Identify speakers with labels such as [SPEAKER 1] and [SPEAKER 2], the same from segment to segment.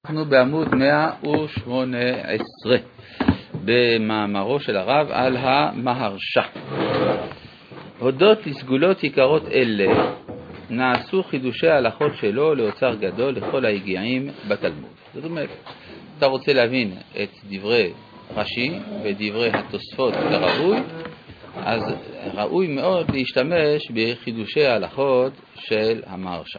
[SPEAKER 1] אנחנו בעמוד 118 במאמרו של הרב על המהרש"א. הודות לסגולות עיקרות אלה נעשו חידושי ההלכות שלו לאוצר גדול לכל היגיעים בתלמוד. זאת אומרת, אתה רוצה להבין את דברי רש"י ודברי התוספות כראוי, אז ראוי מאוד להשתמש בחידושי ההלכות של המהרש"א.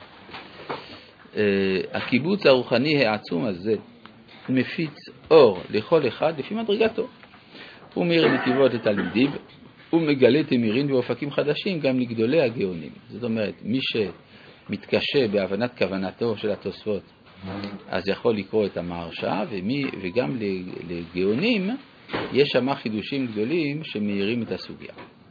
[SPEAKER 1] הקיבוץ הרוחני העצום הזה מפיץ אור לכל אחד לפי מדרגתו. הוא מאיר נתיבות לתלמידים, הוא מגלה תמירים ואופקים חדשים גם לגדולי הגאונים. זאת אומרת, מי שמתקשה בהבנת כוונתו של התוספות, אז יכול לקרוא את המהרש"א, וגם לגאונים יש שם חידושים גדולים שמאירים את הסוגיה.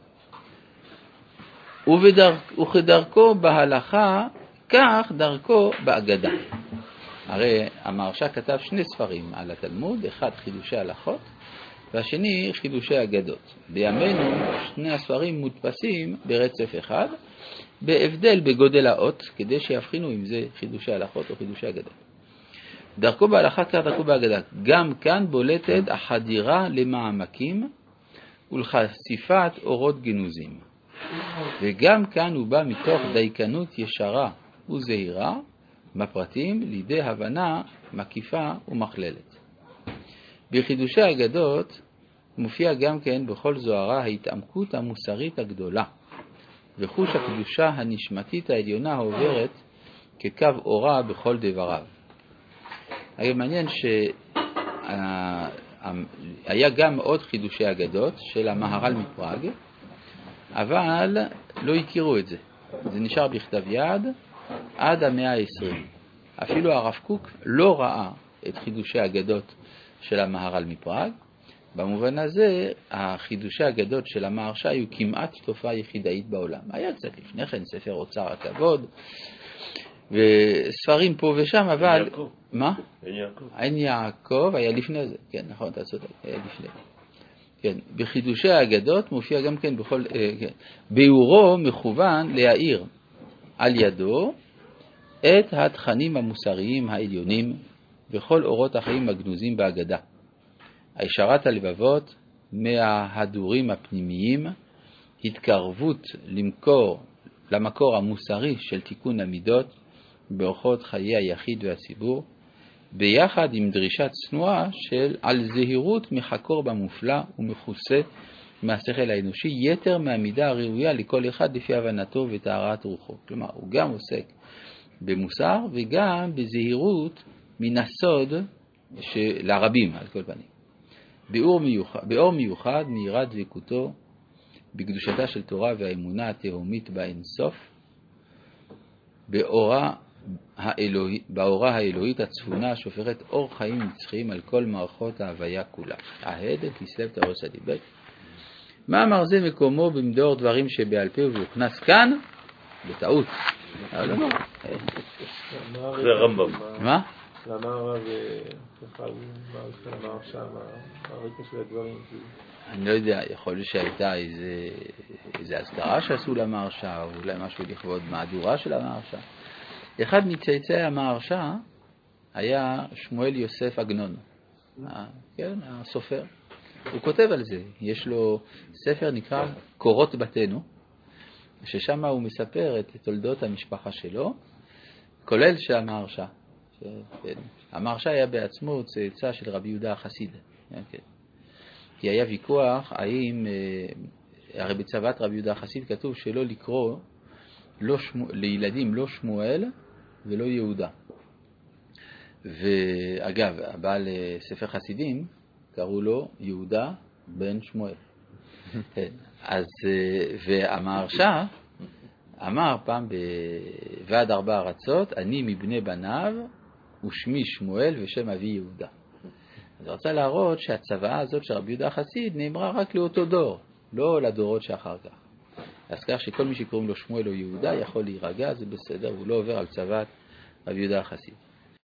[SPEAKER 1] וכדרכו בהלכה, כך דרכו באגדה. הרי המהרש"א כתב שני ספרים על התלמוד, אחד חידושי הלכות והשני חידושי אגדות. בימינו שני הספרים מודפסים ברצף אחד, בהבדל בגודל האות, כדי שיבחינו אם זה חידושי הלכות או חידושי אגדות. דרכו בהלכה כך דרכו באגדה. גם כאן בולטת החדירה למעמקים ולחשיפת אורות גנוזים. וגם כאן הוא בא מתוך דייקנות ישרה וזהירה בפרטים לידי הבנה מקיפה ומכללת. בחידושי האגדות מופיע גם כן בכל זוהרה ההתעמקות המוסרית הגדולה וחוש הקדושה הנשמתית העליונה העוברת כקו אורה בכל דבריו. היה מעניין שהיה גם עוד חידושי אגדות של המהר"ל מפראג, אבל לא הכירו את זה. זה נשאר בכתב יד עד המאה ה-20. אפילו הרב קוק לא ראה את חידושי האגדות של המהר"ל מפראג. במובן הזה, החידושי האגדות של המהרש"א היו כמעט תופעה יחידאית בעולם. היה קצת לפני כן ספר אוצר הכבוד, וספרים פה ושם, אבל...
[SPEAKER 2] אין יעקב.
[SPEAKER 1] מה?
[SPEAKER 2] אין יעקב.
[SPEAKER 1] אין יעקב, היה לפני זה. כן, נכון, אתה צודק, היה לפני. כן, בחידושי האגדות מופיע גם כן בכל... כן. ביאורו מכוון להאיר על ידו את התכנים המוסריים העליונים וכל אורות החיים הגנוזים באגדה. הישרת הלבבות מההדורים הפנימיים, התקרבות למקור המוסרי של תיקון המידות באורחות חיי היחיד והציבור, ביחד עם דרישת צנועה על זהירות מחקור במופלא ומכוסה מהשכל האנושי, יתר מהמידה הראויה לכל אחד לפי הבנתו וטהרת רוחו. כלומר, הוא גם עוסק במוסר וגם בזהירות מן הסוד לרבים על כל פנים. באור מיוחד מאירה דבקותו בקדושתה של תורה והאמונה התהומית באינסוף, באורה האלוהית הצפונה שופכת אור חיים נצחיים על כל מערכות ההוויה כולה. ההד כסלו תאורס הדיבק. מאמר זה מקומו במדור דברים שבעל פה והוכנס כאן בטעות.
[SPEAKER 2] זה רמב"ם.
[SPEAKER 1] מה?
[SPEAKER 3] למה הרב מעריך על המהרש"א, הרקע של הדברים?
[SPEAKER 1] אני לא יודע, יכול להיות שהייתה איזה הסדרה שעשו למהרש"א, או אולי משהו לכבוד מהדורה של המהרש"א. אחד מצאצאי המהרש"א היה שמואל יוסף עגנון, כן, הסופר. הוא כותב על זה, יש לו ספר נקרא קורות בתינו, ששם הוא מספר את תולדות המשפחה שלו, כולל של המהרש"א. המהרש"א היה בעצמו צאצא של רבי יהודה החסיד. כי היה ויכוח האם, הרי בצוות רבי יהודה החסיד כתוב שלא לקרוא לילדים לא שמואל ולא יהודה. ואגב, הבעל ספר חסידים קראו לו יהודה בן שמואל. אז, והמהרש"א אמר פעם בוועד 4 ארצות, אני מבני בניו ושמי שמואל ושם אבי יהודה. אז רצה להראות שהצוואה הזאת של רבי יהודה החסיד נאמרה רק לאותו דור, לא לדורות שאחר כך. אז כך שכל מי שקוראים לו שמואל או יהודה יכול להירגע, זה בסדר, הוא לא עובר על צוות רבי יהודה החסיד.